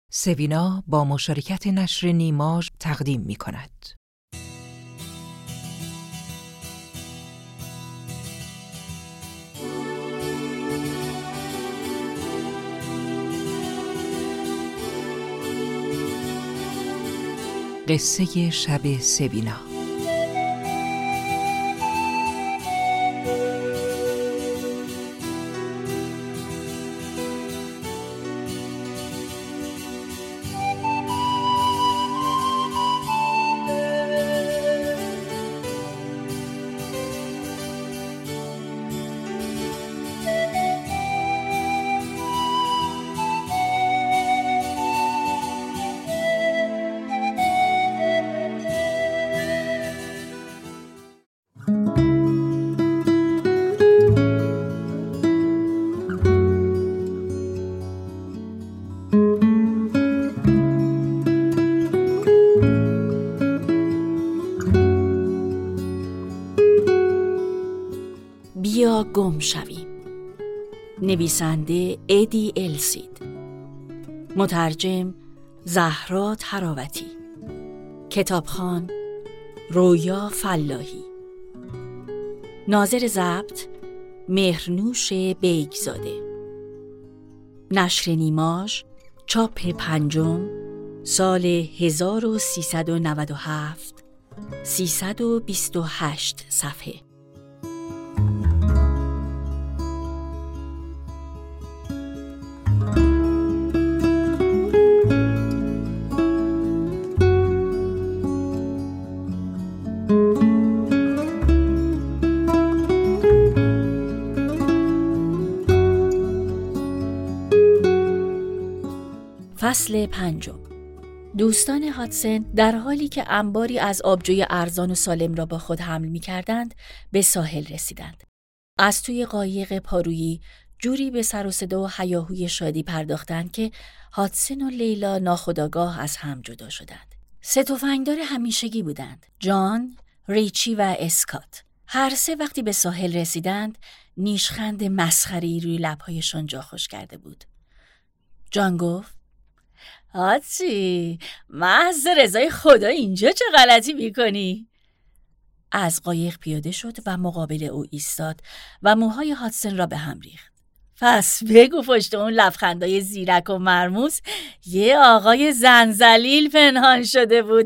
سوینا با مشارکت نشر نیماژ تقدیم می‌کند. قصه شب سوینا. بیا گم شویم. نویسنده ادی السید، مترجم زهرا تراوتی، کتابخوان رویا فلاحی، ناظر ضبط مهرنوش بیگزاده، نشر نیماژ، چاپ 5 سال 1397، 328 صفحه. فصل 5. دوستان هاتسن در حالی که انباری از آبجوی ارزان و سالم را با خود حمل می کردند به ساحل رسیدند. از توی قایق پارویی جوری به سر و صدا و هیاهوی شادی پرداختند که هاتسن و لیلا ناخودآگاه از هم جدا شدند. 3 تفنگدار همیشگی بودند: جان، ریچی و اسکات. هر 3 وقتی به ساحل رسیدند نیشخند مسخره‌ای روی لب‌هایشان جا خوش کرده بود. جان گفت: هاتسی، محض رضای خدا اینجا چه غلطی میکنی؟ از قایق پیاده شد و مقابل او ایستاد و موهای هاتسن را به هم ریخت. پس بگو پشت اون لبخندای زیرک و مرموز یه آقای زنزلیل پنهان شده بود.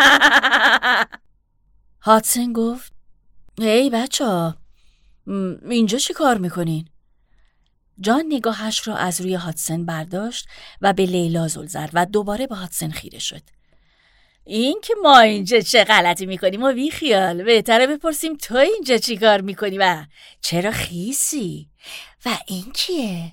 هاتسن گفت: ای بچه‌ها، اینجا چی کار میکنین؟ جان نگاهش را از روی هاتسن برداشت و به لیلا زل زد و دوباره به هاتسن خیره شد. این که ما اینجا چه غلطی میکنیم و بی خیال، بهتره بپرسیم تو اینجا چی کار میکنی و چرا خیسی؟ و این کیه؟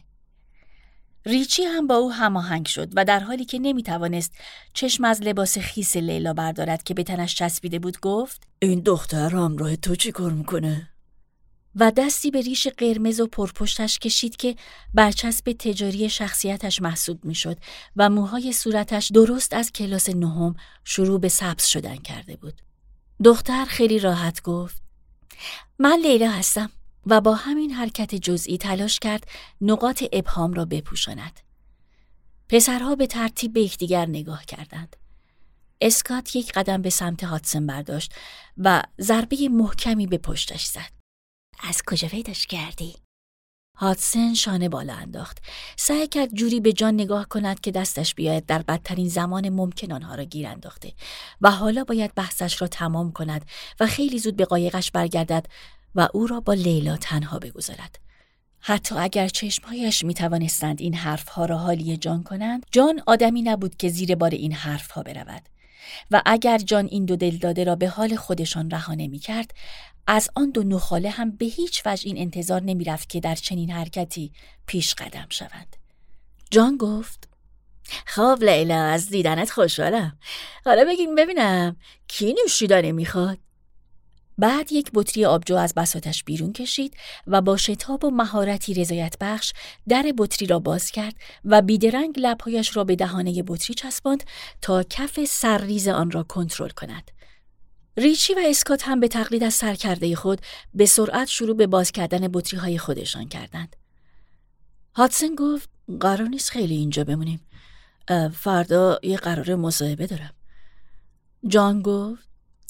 ریچی هم با او هماهنگ شد و در حالی که نمیتوانست چشم از لباس خیس لیلا بردارد که به تنش چسبیده بود گفت: این دختر همراه تو چی کار میکنه؟ و دستی به ریش قرمز و پرپشتش کشید که برچسب تجاری شخصیتش محسوب میشد و موهای صورتش درست از کلاس 9 شروع به سبز شدن کرده بود. دختر خیلی راحت گفت: من لیلا هستم، و با همین حرکت جزئی تلاش کرد نقاط ابهام را بپوشاند. پسرها به ترتیب به یکدیگر نگاه کردند. اسکات 1 قدم به سمت هاتسن برداشت و ضربه محکمی به پشتش زد. از کجا پیداش کردی؟ هاتسن شانه بالا انداخت. سعی کرد جوری به جان نگاه کند که دستش بیاید در بدترین زمان ممکن آنها را گیر انداخته و حالا باید بحثش را تمام کند و خیلی زود به قایقش برگردد و او را با لیلا تنها بگذارد. حتی اگر چشمهایش می توانستند این حرفها را حالی جان کنند، جان آدمی نبود که زیر بار این حرفها برود. و اگر جان این 2 دلداده را به حال خودشان رها نمی کرد، از آن 2 نوخاله هم به هیچ وجه این انتظار نمی رفت که در چنین حرکتی پیش قدم شوند. جان گفت: خب لیلا، از دیدنت خوشحالم. حالا ببینم کی نوشیدنی میخواد؟ بعد 1 بطری آبجو از بساطش بیرون کشید و با شتاب و مهارتی رضایت بخش در بطری را باز کرد و بیدرنگ لبهایش را به دهانه بطری چسباند تا کف سرریز آن را کنترل کند. ریچی و اسکات هم به تقلید از سرکرده خود به سرعت شروع به باز کردن بطری‌های خودشان کردند. هاتسن گفت: قرار نیست خیلی اینجا بمونیم. فردا یه قرار مصاحبه دارم. جان گفت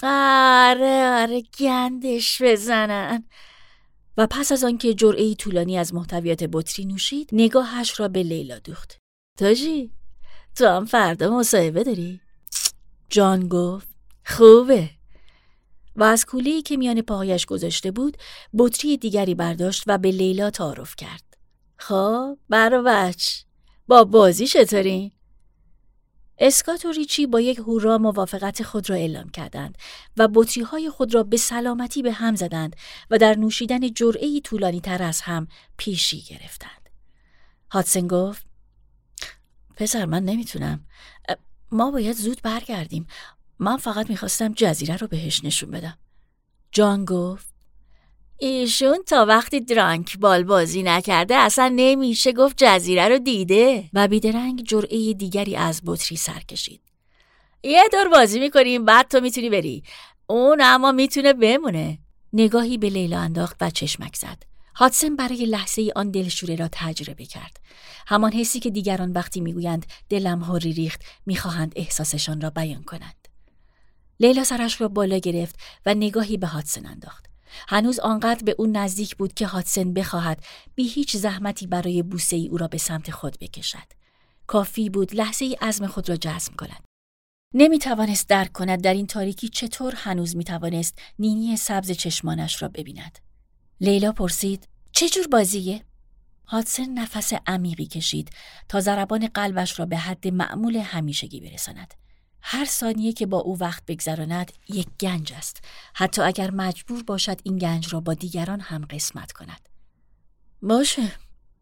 آره گندش بزنن. و پس از آنکه جرعه‌ای طولانی از محتویات بطری نوشید، نگاهش را به لیلا دوخت. تاجی، تو هم فردا مصاحبه داری؟ جان گفت خوبه. و از کوله‌ای که میان پاهایش گذاشته بود، بطری دیگری برداشت و به لیلا تعارف کرد. خب، برو بچ، با بازی چطورین؟ اسکات و ریچی با یک هورا موافقت خود را اعلام کردند و بطری‌های خود را به سلامتی به هم زدند و در نوشیدن جرعه‌ای طولانی تر از هم پیشی گرفتند. هاتسن گفت پسر من نمیتونم. ما باید زود برگردیم. من فقط میخواستم جزیره رو بهش نشون بدم. جان گفت ایشون تا وقتی درانک بال بازی نکرده اصلا نمیشه گفت جزیره رو دیده. و بیدرنگ جرعه دیگری از بطری سر کشید. یه دور بازی میکنیم بعد تو میتونی بری. اون اما میتونه بمونه. نگاهی به لیلا انداخت و چشمک زد. هاتسن برای لحظه ای آن دلشوره را تجربه کرد. همان حسی که دیگران وقتی میگویند دلم هوری ریخت میخواهند احساسشان را بیان کنند. لیلا سرش را بالا گرفت و نگاهی به هاتسن انداخت. هنوز آنقدر به اون نزدیک بود که هاتسن بخواهد بی هیچ زحمتی برای بوسه ای او را به سمت خود بکشد. کافی بود لحظه ای عزم خود را جزم کند. نمی توانست درک کند در این تاریکی چطور هنوز می توانست نینی سبز چشمانش را ببیند. لیلا پرسید چه جور بازیه؟ هاتسن نفس عمیقی کشید تا ضربان قلبش را به حد معمول همیشگی برساند. هر ثانیه که با او وقت بگذراند یک گنج است، حتی اگر مجبور باشد این گنج را با دیگران هم قسمت کند. باشه،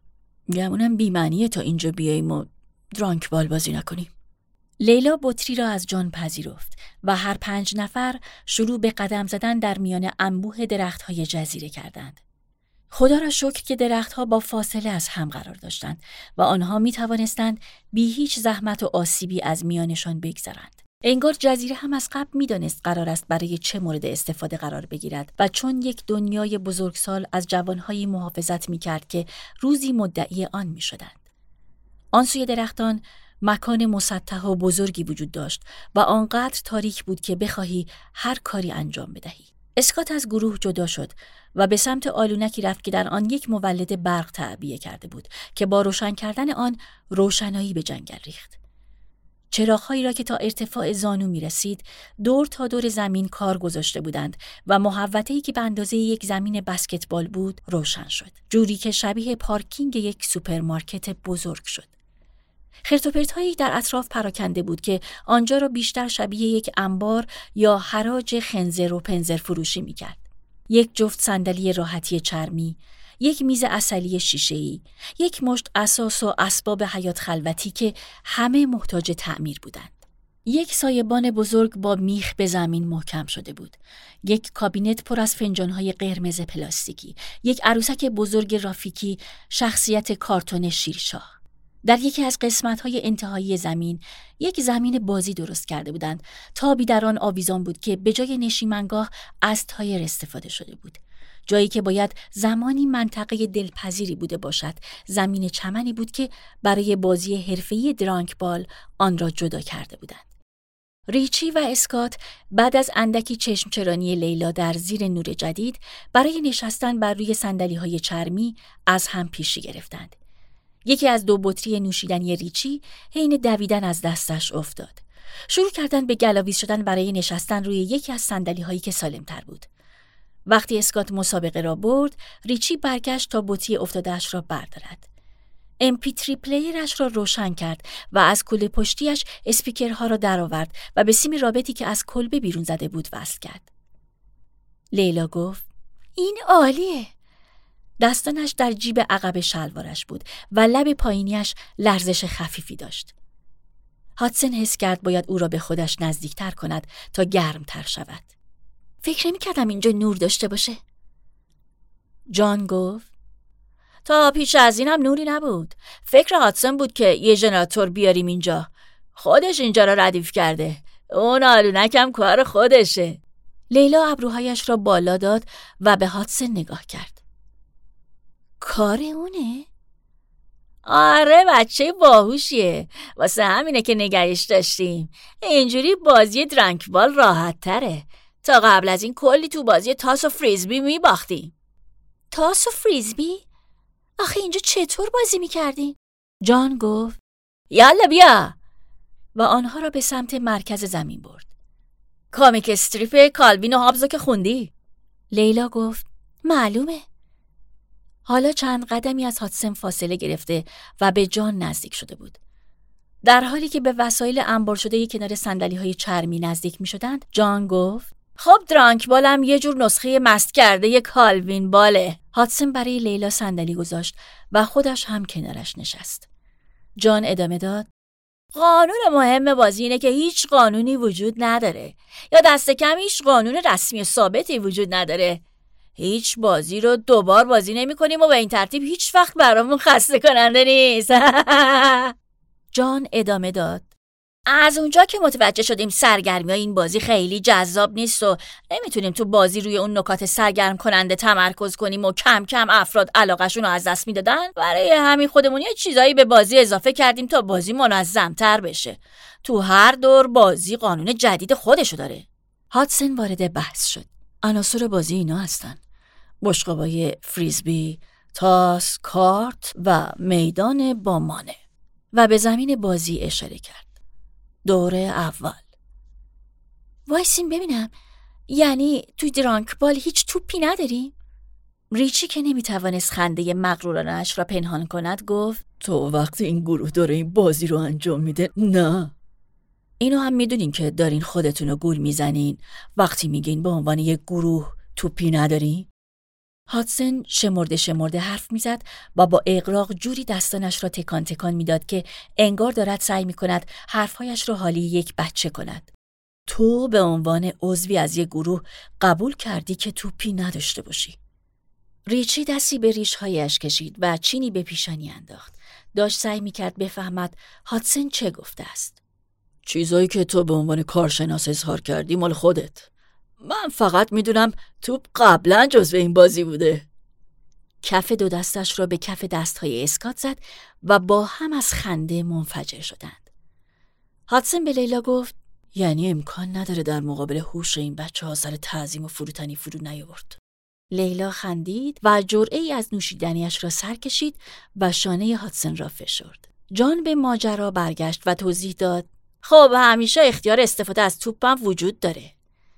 گمونم بی‌معنیه تا اینجا بیاییم و درانک بال بازی نکنیم. لیلا بطری را از جان پذیرفت و هر 5 نفر شروع به قدم زدن در میان انبوه درخت‌های جزیره کردند. خدا را شکر که درختها با فاصله از هم قرار داشتند و آنها می توانستند بی هیچ زحمت و آسیبی از میانشان بگذرند. انگار جزیره هم از قبل می دانست قرار است برای چه مورد استفاده قرار بگیرد و چون یک دنیای بزرگسال از جوانهایی محافظت می کرد که روزی مدعی آن می شدند. آن سوی درختان مکان مسطح و بزرگی وجود داشت و آنقدر تاریک بود که بخواهی هر کاری انجام بدهی. اسکات از گروه جدا شد و به سمت آلونکی رفت که در آن یک مولد برق تعبیه کرده بود که با روشن کردن آن روشنایی به جنگل ریخت. چراغ‌هایی را که تا ارتفاع زانو می‌رسید دور تا دور زمین کار گذاشته بودند و محوطه‌ای که به اندازه یک زمین بسکتبال بود روشن شد، جوری که شبیه پارکینگ یک سوپرمارکت بزرگ شد. خرت و پرت‌هایی در اطراف پراکنده بود که آنجا را بیشتر شبیه یک انبار یا حراج خنزر و پنزر فروشی می‌کرد. یک جفت صندلی راحتی چرمی، یک میز عسلی شیشه‌ای، یک مشت اساس و اسباب حیات خلوتی که همه محتاج تعمیر بودند. یک سایبان بزرگ با میخ به زمین محکم شده بود. یک کابینت پر از فنجان‌های قرمز پلاستیکی، یک عروسک بزرگ رافیکی شخصیت کارتون شیرشاه. در یکی از قسمت‌های انتهایی زمین یک زمین بازی درست کرده بودند. تابی در آن آویزان بود که به جای نشیمنگاه از تایر استفاده شده بود. جایی که باید زمانی منطقه دلپذیری بوده باشد، زمین چمنی بود که برای بازی حرفه‌ای درانک بال آن را جدا کرده بودند. ریچی و اسکات بعد از اندکی چشمچرانی لیلا در زیر نور جدید برای نشستن بر روی صندلی‌های چرمی از هم پیشی گرفتند. یکی از 2 بطری نوشیدنی ریچی حین دویدن از دستش افتاد. شروع کردن به گلاویز شدن برای نشستن روی یکی از صندلی‌هایی که سالم‌تر بود. وقتی اسکات مسابقه را برد، ریچی برگشت تا بطری افتاده‌اش را بردارد. MP3 پلیرش را روشن کرد و از کوله پشتیش اسپیکرها را درآورد و به سیم رابطی که از کلبه بیرون زده بود وصل کرد. لیلا گفت: این عالیه. دستانش در جیب عقب شلوارش بود و لب پایینیش لرزش خفیفی داشت. هاتسن حس کرد باید او را به خودش نزدیکتر کند تا گرمتر شود. فکر نمی‌کردم اینجا نور داشته باشه. جان گفت: تا پیش از این هم نوری نبود. فکر هاتسن بود که یه ژنراتور بیاریم اینجا. خودش اینجا را ردیف کرده. اون آلونکم کار خودشه. لیلا ابروهایش را بالا داد و به هاتسن نگاه کرد. کار اونه؟ آره بچه باهوشیه، واسه همینه که نگهش داشتیم. اینجوری بازی درانک بال راحت تره. تا قبل از این کلی تو بازی تاس و فریزبی میباختیم. تاس و فریزبی؟ آخه اینجا چطور بازی میکردین؟ جان گفت یالا بیا، و آنها را به سمت مرکز زمین برد. کامیک استریپ کالوین و هابزو که خوندی؟ لیلا گفت معلومه. حالا چند قدمی از هاتسن فاصله گرفته و به جان نزدیک شده بود. در حالی که به وسایل انبار شده کنار صندلی‌های چرمی نزدیک می‌شدند، جان گفت خب درانک بالم یه جور نسخه مست کرده ی کالوین باله. هاتسن برای لیلا صندلی گذاشت و خودش هم کنارش نشست. جان ادامه داد قانون مهم بازی اینه که هیچ قانونی وجود نداره، یا دست کم هیچ قانون رسمی ثابتی وجود نداره. هیچ بازی رو دوبار بازی نمی کنیم و به این ترتیب هیچ وقت برامون خسته کننده نیست. جان ادامه داد از اونجا که متوجه شدیم سرگرمی های این بازی خیلی جذاب نیست و نمیتونیم تو بازی روی اون نکات سرگرم کننده تمرکز کنیم و کم کم افراد علاقهشون رو از دست میدادن، برای همین خودمون یه چیزایی به بازی اضافه کردیم تا بازی منظم‌تر بشه. تو هر دور بازی قانون جدید خودشو داره. هاتسن وارد بحث شد. عناصر بازی اینا هستن: بشقابای فریزبی، تاس، کارت و میدان با مانع. و به زمین بازی اشاره کرد. دوره اول. وایسین ببینم، یعنی توی درانک بال هیچ توپی نداریم؟ ریچی که نمیتوانست خنده مغرورانش را پنهان کند گفت تو وقتی این گروه داره این بازی رو انجام میده نه. اینو هم میدونین که دارین خودتون رو گول میزنین وقتی میگین به عنوان یک گروه توپی ندارین؟ هاتسن شمرده حرف میزد و با اغراق جوری دستانش را تکان تکان میداد که انگار دارد سعی میکند حرفهایش را حالی یک بچه کند. تو به عنوان عضوی از یک گروه قبول کردی که توپی نداشته باشی. ریچی دستی به ریشهایش کشید و چینی به پیشانی انداخت. داشت سعی میکرد بفهمد هاتسن چه گفته است. چیزایی که تو به عنوان کارشناس اظهار کردی مال خودت. من فقط میدونم توپ قبلا جزو این بازی بوده. کف دو دستش را به کف دستهای اسکات زد و با هم از خنده منفجر شدند. هاتسن به لیلا گفت یعنی امکان نداره در مقابل هوش این بچه‌ها سر تعظیم و فروتنی فرو نیاورد. لیلا خندید و جرعه‌ای از نوشیدنیش را سر کشید و شانه هاتسن را فشرد. جان به ماجرا برگشت و توضیح داد خب همیشه اختیار استفاده از توپم وجود داره.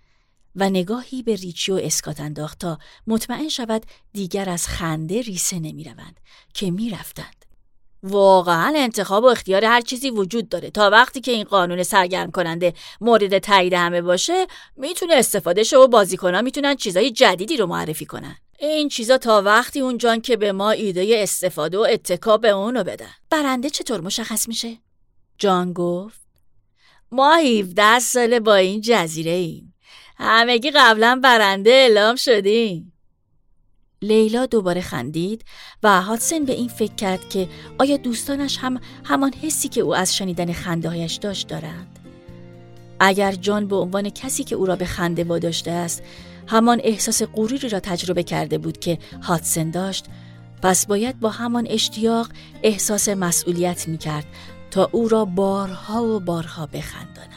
و نگاهی به ریچی و اسکات انداخت تا مطمئن شود دیگر از خنده ریسه نمی روند که می رفتند. واقعا انتخاب و اختیار هر چیزی وجود داره. تا وقتی که این قانون سرگرم کننده مورد تایید همه باشه میتونه استفاده شه و بازیکنان میتونن چیزای جدیدی رو معرفی کنن. این چیزا تا وقتی اونجان که به ما ایده استفاده و اتکا به اونو بدن. برنده چطور مشخص میشه؟ جان گفت ما 17 ساله با این جزیره ایم. همگی قبلا برنده اعلام شدیم. لیلا دوباره خندید و هاتسن به این فکر کرد که آیا دوستانش هم همان حسی که او از شنیدن خنده‌هایش داشت دارند؟ اگر جان به عنوان کسی که او را به خنده واداشته است همان احساس غروری را تجربه کرده بود که هاتسن داشت، پس باید با همان اشتیاق احساس مسئولیت می‌کرد تا او را بارها و بارها بخنداند.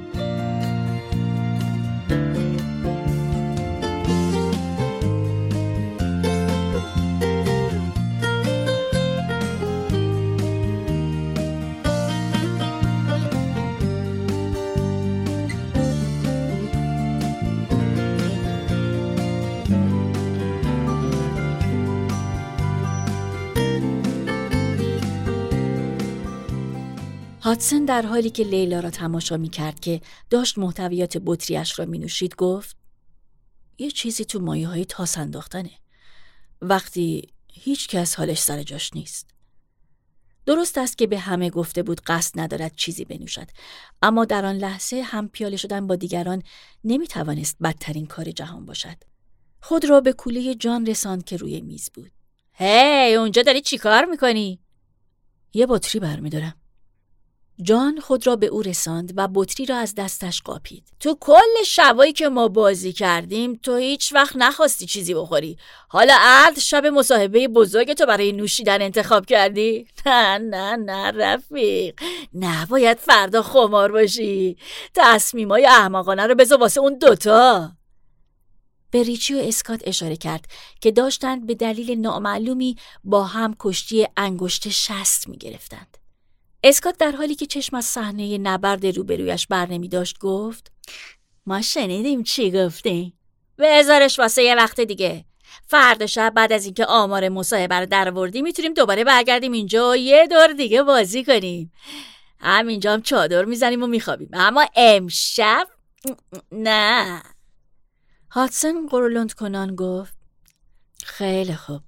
هاتسن در حالی که لیلا را تماشا می کرد که داشت محتویات بطریش را می نوشید گفت یه چیزی تو مایه های تاس انداختنه وقتی هیچ کس حالش سر جاش نیست. درست است که به همه گفته بود قصد ندارد چیزی بنوشد، اما در آن لحظه هم پیاله شدن با دیگران نمی توانست بدترین کار جهان باشد. خود را به کوله جان رساند که روی میز بود. هی اونجا داری چی کار میکنی؟ یه بطری برمیدارم. جان خود را به او رساند و بطری را از دستش قاپید. تو کل شبایی که ما بازی کردیم تو هیچ وقت نخواستی چیزی بخوری. حالا عرض شب مصاحبه بزرگ تو برای نوشیدن انتخاب کردی؟ نه رفیق، نباید فردا خمار باشی. تصمیمای احمقانه رو بذار واسه اون دوتا. به ریچی و اسکات اشاره کرد که داشتند به دلیل نامعلومی با هم کشتی انگشت شست می گرفتند. اسکات در حالی که چشم از صحنه نبرد روبرویش بر نمی داشت گفت ما شنیدیم چی گفتی؟ بذارش واسه یه وقت دیگه. فردا شب بعد از اینکه آمار مصاحبه رو درآوردیم میتونیم دوباره برگردیم اینجا و یه دور دیگه بازی کنیم. همینجا هم چادر میزنیم و میخوابیم. اما امشب نه. هاتسون قرولند کنان گفت خیلی خوب،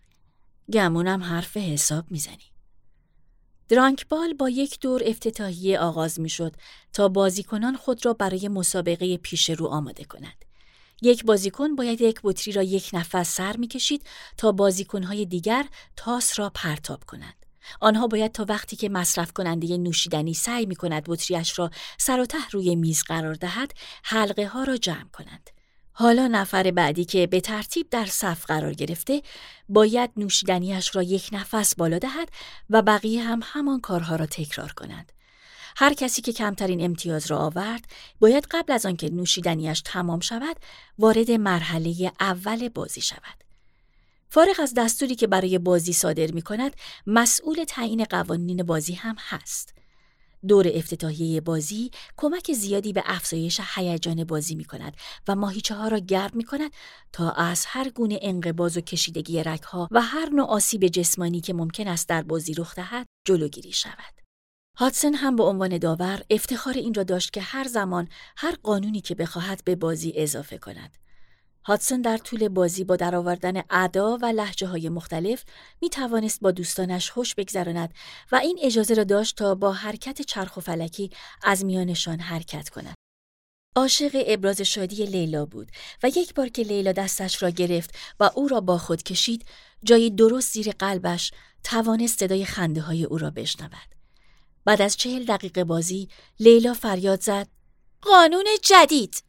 گمونم حرف حساب میزنی. درانکبال با یک دور افتتاحیه آغاز میشد تا بازیکنان خود را برای مسابقه پیش رو آماده کنند. یک بازیکن باید یک بطری را یک نفس سر میکشید تا بازیکنهای دیگر تاس را پرتاب کنند. آنها باید تا وقتی که مصرف کننده نوشیدنی سعی میکند بطریش را سر و ته روی میز قرار دهد، حلقه ها را جمع کنند. حالا نفر بعدی که به ترتیب در صف قرار گرفته باید نوشیدنیش را یک نفس بالا دهد و بقیه هم همان کارها را تکرار کنند. هر کسی که کمترین امتیاز را آورد باید قبل از آنکه نوشیدنیش تمام شود وارد مرحله اول بازی شود. فارغ از دستوری که برای بازی صادر می کند، مسئول تعیین قوانین بازی هم هست. دور افتتاحیه بازی کمک زیادی به افزایش هیجان بازی می کند و ماهیچه ها را گرم می کند تا از هر گونه انقباض و کشیدگی رگ‌ها و هر نوع آسیب جسمانی که ممکن است در بازی رخ دهد جلوگیری شود. هاتسون هم به عنوان داور افتخار این را داشت که هر زمان هر قانونی که بخواهد به بازی اضافه کند. هاتسون در طول بازی با درآوردن ادا و لهجه‌های مختلف می توانست با دوستانش خوش بگذراند و این اجازه را داشت تا با حرکت چرخ و فلکی از میانشان حرکت کند. عاشق ابراز شادی لیلا بود و یک بار که لیلا دستش را گرفت و او را با خود کشید، جای درست زیر قلبش توانست صدای خنده‌های او را بشنود. بعد از 40 دقیقه بازی، لیلا فریاد زد: قانون جدید!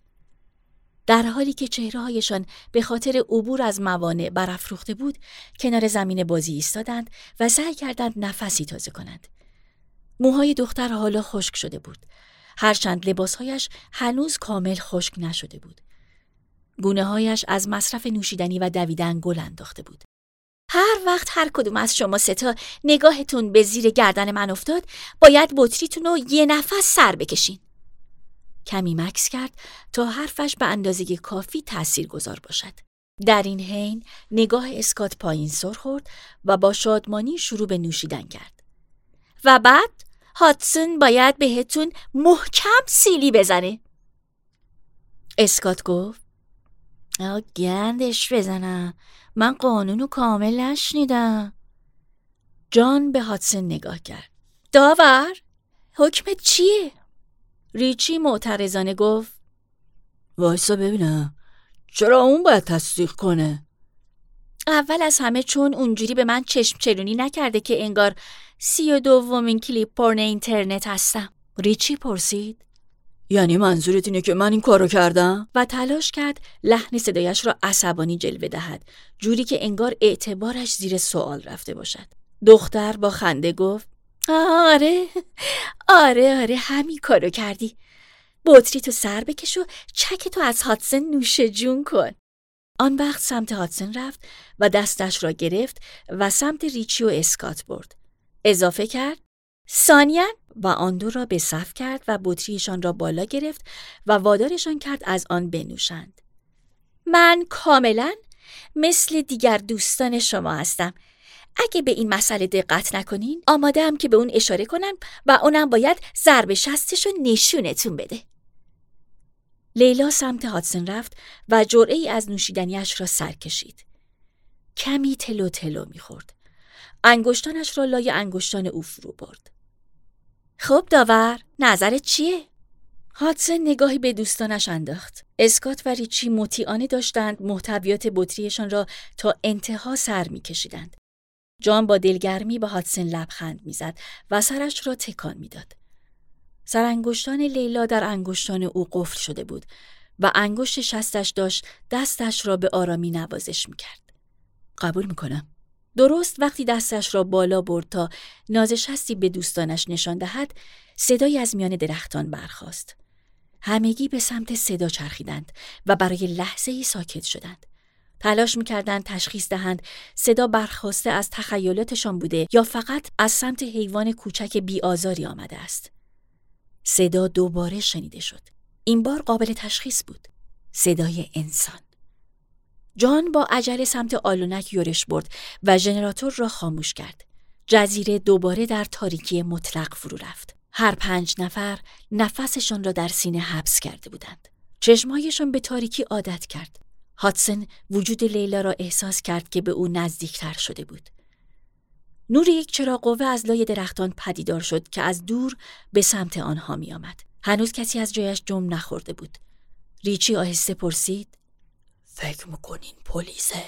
در حالی که چهره‌هایشان به خاطر عبور از موانع برافروخته بود، کنار زمین بازی ایستادند و سعی کردند نفسی تازه کنند. موهای دختر حالا خشک شده بود، هرچند لباسهایش هنوز کامل خشک نشده بود. گونه‌هایش از مصرف نوشیدنی و دویدن گل انداخته بود. هر وقت هر کدوم از شما ستا نگاهتون به زیر گردن من افتاد، باید بطریتون رو یه نفس سر بکشین. کمی مکث کرد تا حرفش به اندازه کافی تاثیرگذار باشد. در این حین نگاه اسکات پایین سر خورد و با شادمانی شروع به نوشیدن کرد. و بعد هاتسون باید بهتون محکم سیلی بزنه. اسکات گفت: گندش بزنم، من قانونو کامل نشنیدم. جان به هاتسون نگاه کرد. داور، حکمت چیه؟ ریچی معترضانه گفت: وایسا ببینم، چرا اون باید تصدیق کنه؟ اول از همه چون اونجوری به من چشم چرونی نکرده که انگار 32مین کلیپ پورن اینترنت هستم. ریچی پرسید: یعنی منظورت اینه که من این کارو کردم؟ و تلاش کرد لحن صدایش را عصبانی جلوه دهد، جوری که انگار اعتبارش زیر سوال رفته باشد. دختر با خنده گفت: آره همین کارو کردی. بطری تو سر بکش و چک تو از هاتسون نوش جون کن. آن وقت سمت هاتسون رفت و دستش را گرفت و سمت ریچی و اسکات برد. اضافه کرد: ثانیاً، و آن دو را به صف کرد و بطریشان را بالا گرفت و وادارشان کرد از آن بنوشند. من کاملاً مثل دیگر دوستان شما هستم. اگه به این مسئله دقت نکنین، آماده‌ام که به اون اشاره کنم و اونم باید ضرب شستشو نشونتون بده. لیلا سمت هاتسون رفت و جرعه‌ای از نوشیدنیش را سر کشید. کمی تلو تلو می‌خورد. انگشتانش را لای انگشتان او فرو برد. خب داور، نظرت چیه؟ هاتسون نگاهی به دوستانش انداخت. اسکات و ریچی مطیعانه داشتند محتویات بطریشان را تا انتها سر می‌کشیدند. جان با دلگرمی به هاتسون لبخند می‌زد و سرش را تکان می‌داد. سرانگشتان لیلا در انگشتان او قفل شده بود و انگشت شستش داشت دستش را به آرامی نوازش می‌کرد. قبول می‌کنم. درست وقتی دستش را بالا برد تا نازشستی به دوستانش نشان دهد، صدایی از میان درختان برخاست. همگی به سمت صدا چرخیدند و برای لحظه‌ای ساکت شدند. تلاش می‌کردند تشخیص دهند صدا برخاسته از تخیلاتشان بوده یا فقط از سمت حیوان کوچک بی‌آزاری آمده است. صدا دوباره شنیده شد. این بار قابل تشخیص بود. صدای انسان. جان با عجله سمت آلونک یورش برد و ژنراتور را خاموش کرد. جزیره دوباره در تاریکی مطلق فرو رفت. هر 5 نفر نفسشان را در سینه حبس کرده بودند. چشمهایشان به تاریکی عادت کرد. هاتسن وجود لیلا را احساس کرد که به او نزدیکتر شده بود. نور یک چراغ قوه از لای درختان پدیدار شد که از دور به سمت آنها می آمد. هنوز کسی از جایش جم نخورده بود. ریچی آهسته پرسید: فکر میکنین پلیسه؟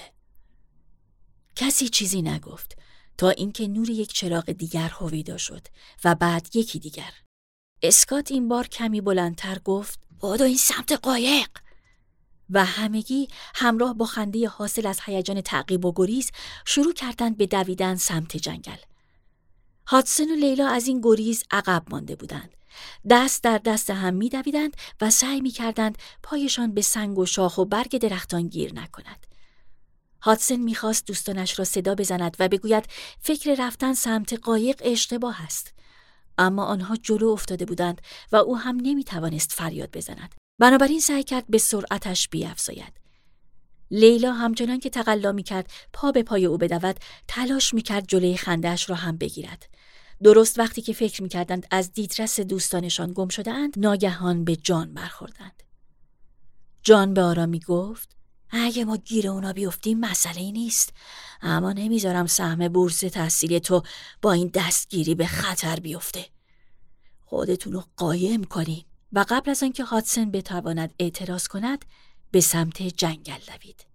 کسی چیزی نگفت تا اینکه نور یک چراغ دیگر هویدا شد و بعد یکی دیگر. اسکات این بار کمی بلندتر گفت: بادو این سمت قایق. و همگی همراه با خنده حاصل از هیجان تعقیب و گریز شروع کردند به دویدن سمت جنگل. هاتسن و لیلا از این گریز عقب مانده بودند. دست در دست هم می دویدند و سعی می کردند پایشان به سنگ و شاخ و برگ درختان گیر نکند. هاتسن می خواست دوستانش را صدا بزند و بگوید فکر رفتن سمت قایق اشتباه است. اما آنها جلو افتاده بودند و او هم نمی توانست فریاد بزند. بنابراین سعی کرد به سرعتش بیفزاید. لیلا همچنان که تقلا می کرد پا به پای او بدود، تلاش می کرد جلوی خنده‌اش را هم بگیرد. درست وقتی که فکر می کردند از دیدرس دوستانشان گم شده اند، ناگهان به جان برخوردند. جان به آرامی گفت: اگه ما گیر اونا بیفتیم مسئله نیست، اما نمیذارم سهم بورس تحصیلی تو با این دستگیری به خطر بیفته. خودتونو قایم کنین. و قبل از آنکه هاتسن بتواند اعتراض کند، به سمت جنگل دوید.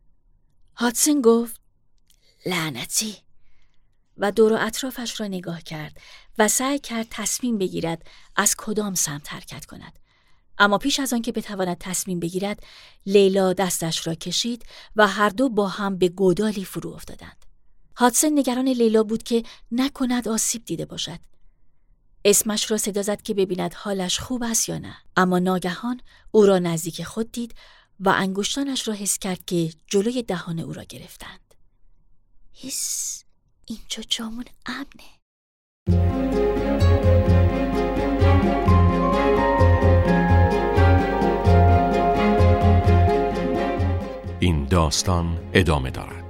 هاتسن گفت: لعنتی. و دور و اطرافش را نگاه کرد و سعی کرد تصمیم بگیرد از کدام سمت حرکت کند. اما پیش از آن که بتواند تصمیم بگیرد، لیلا دستش را کشید و هر دو با هم به گودالی فرو افتادند. هاتسن نگران لیلا بود که نکند آسیب دیده باشد. اسمش را صدا زد که ببیند حالش خوب است یا نه. اما ناگهان او را نزدیک خود دید و انگشتانش را حس کرد که جلوی دهان او را گرفتند. اینجا جامون امنه. این داستان ادامه دارد.